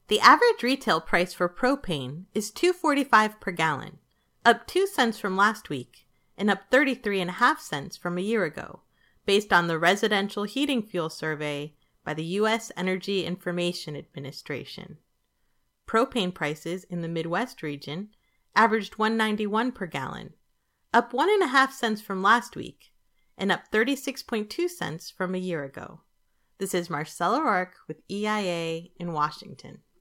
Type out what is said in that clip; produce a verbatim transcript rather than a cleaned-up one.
The average retail price for propane is two dollars and forty-five cents per gallon, up two cents from last week and up thirty-three and a half cents from a year ago, based on the Residential Heating Fuel Survey by the U S Energy Information Administration. Propane prices in the Midwest region averaged one dollar and ninety-one cents per gallon, up one and a half cents from last week and up thirty-six point two cents from a year ago. This is Marcella Rourke with E I A in Washington.